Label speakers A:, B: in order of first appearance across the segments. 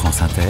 A: France Inter.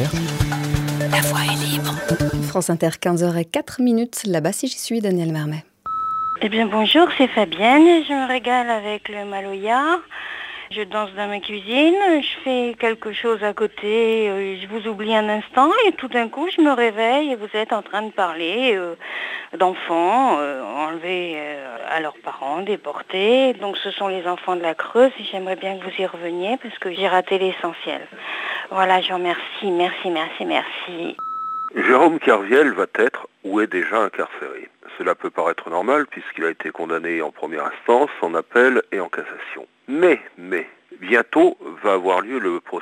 B: La voix est libre.
C: France Inter, 15h04. Là-bas, si j'y suis, Daniel Marmet.
D: Eh bien bonjour, c'est Fabienne. Je me régale avec le Maloya. Je danse dans ma cuisine, je fais quelque chose à côté, je vous oublie un instant et tout d'un coup je me réveille et vous êtes en train de parler d'enfants enlevés à leurs parents, déportés. Donc ce sont les enfants de la Creuse et j'aimerais bien que vous y reveniez parce que j'ai raté l'essentiel. Voilà, je vous remercie, merci.
E: Jérôme Kerviel va être ou est déjà incarcéré. Cela peut paraître normal puisqu'il a été condamné en première instance, en appel et en cassation. Mais, bientôt va avoir lieu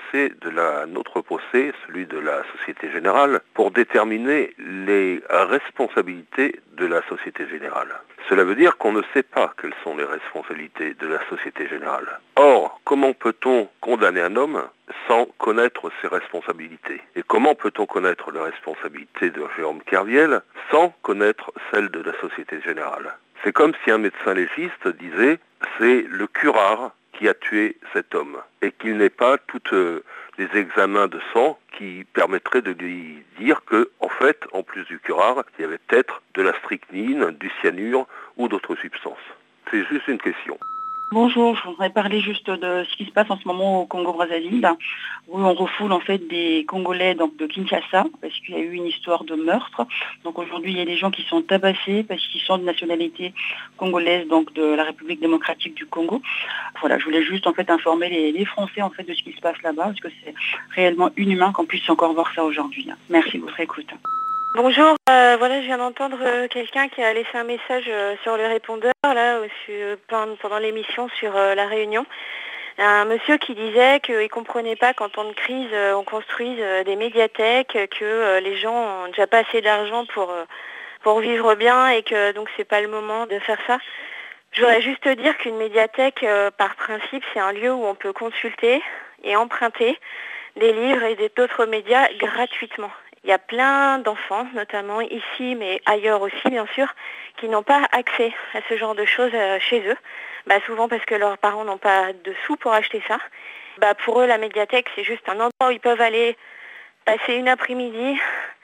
E: notre procès, celui de la Société Générale, pour déterminer les responsabilités de la Société Générale. Cela veut dire qu'on ne sait pas quelles sont les responsabilités de la Société Générale. Or, comment peut-on condamner un homme sans connaître ses responsabilités? Et comment peut-on connaître les responsabilités de Jérôme Kerviel sans connaître celles de la Société Générale? C'est comme si un médecin légiste disait « c'est le curare qui a tué cet homme » et qu'il n'ait pas tous les examens de sang qui permettraient de lui dire que, en fait, en plus du curare, il y avait peut-être de la strychnine, du cyanure ou d'autres substances. C'est juste une question.
F: Bonjour, je voudrais parler juste de ce qui se passe en ce moment au Congo-Brazzaville, où on refoule en fait des Congolais donc de Kinshasa, parce qu'il y a eu une histoire de meurtre. Donc aujourd'hui, il y a des gens qui sont tabassés parce qu'ils sont de nationalité congolaise, donc de la République démocratique du Congo. Voilà, je voulais juste en fait informer les Français en fait de ce qui se passe là-bas, parce que c'est réellement inhumain qu'on puisse encore voir ça aujourd'hui. Merci de votre écoute.
D: Bonjour, voilà, je viens d'entendre quelqu'un qui a laissé un message sur le répondeur là pendant l'émission sur La Réunion. Un monsieur qui disait qu'il ne comprenait pas qu'en temps de crise, on construise des médiathèques, que les gens n'ont déjà pas assez d'argent pour vivre bien et que donc c'est pas le moment de faire ça. Je voudrais juste dire qu'une médiathèque, par principe, c'est un lieu où on peut consulter et emprunter des livres et d'autres médias gratuitement. Il y a plein d'enfants, notamment ici, mais ailleurs aussi, bien sûr, qui n'ont pas accès à ce genre de choses chez eux. Souvent parce que leurs parents n'ont pas de sous pour acheter ça. Pour eux, la médiathèque, c'est juste un endroit où ils peuvent aller passer une après-midi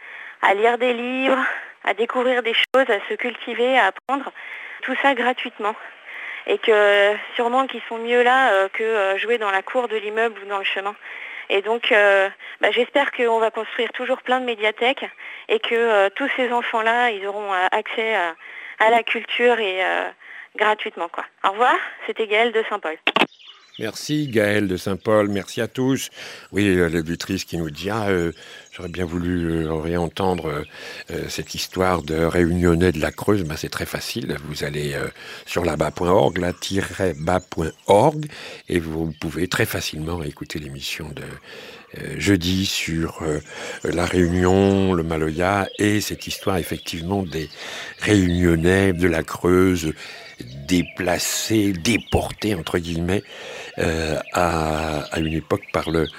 D: à lire des livres, à découvrir des choses, à se cultiver, à apprendre. Tout ça gratuitement. Et que sûrement qu'ils sont mieux là que jouer dans la cour de l'immeuble ou dans le chemin. Et donc, j'espère qu'on va construire toujours plein de médiathèques et que tous ces enfants-là, ils auront accès à la culture et gratuitement, quoi. Au revoir, c'était Gaëlle de Saint-Paul.
G: Merci Gaëlle de Saint-Paul, merci à tous. Oui, l'auditrice qui nous dit j'aurais bien voulu réentendre cette histoire de Réunionnais de la Creuse. C'est très facile, vous allez sur laba.org, la-bas.org, et vous pouvez très facilement écouter l'émission de jeudi sur la Réunion, le Maloya, et cette histoire effectivement des Réunionnais de la Creuse déplacés, déportés entre guillemets à une époque par le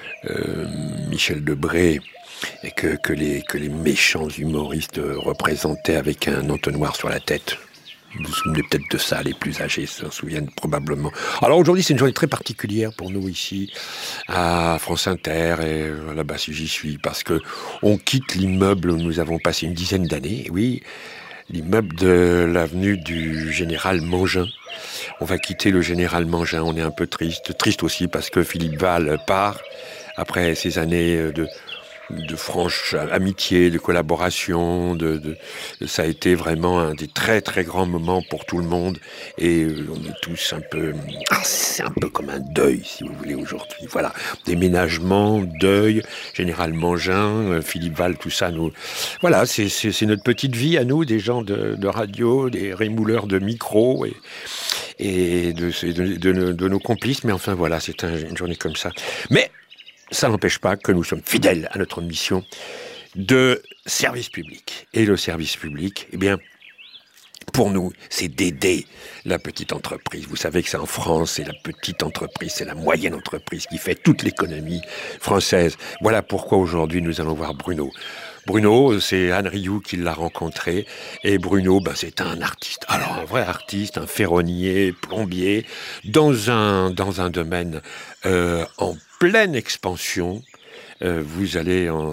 G: Michel Debré, et que les méchants humoristes représentaient avec un entonnoir sur la tête. Vous vous souvenez peut-être de ça, les plus âgés s'en souviennent probablement. Alors aujourd'hui, c'est une journée très particulière pour nous ici, à France Inter, et là-bas si j'y suis, parce que on quitte l'immeuble où nous avons passé une dizaine d'années, oui, l'immeuble de l'avenue du Général Mangin. On va quitter le Général Mangin, on est un peu triste aussi parce que Philippe Val part, après ces années de franche amitié, de collaboration, ça a été vraiment un des très très grands moments pour tout le monde, et on est tous un peu, c'est un peu comme un deuil si vous voulez aujourd'hui, voilà, déménagement, deuil, Général Mangin, Philippe Val, tout ça, nous, voilà, c'est notre petite vie à nous, des gens de radio, des rémouleurs de micro, et de nos complices, mais enfin voilà, c'est une journée comme ça. Mais ça n'empêche pas que nous sommes fidèles à notre mission de service public. Et le service public, eh bien, pour nous, c'est d'aider la petite entreprise. Vous savez que c'est en France, c'est la petite entreprise, c'est la moyenne entreprise qui fait toute l'économie française. Voilà pourquoi aujourd'hui nous allons voir Bruno. Bruno, c'est Anne Rioux qui l'a rencontré, et Bruno, c'est un artiste. Alors, un vrai artiste, un ferronnier, plombier, dans un domaine en pleine expansion, vous allez en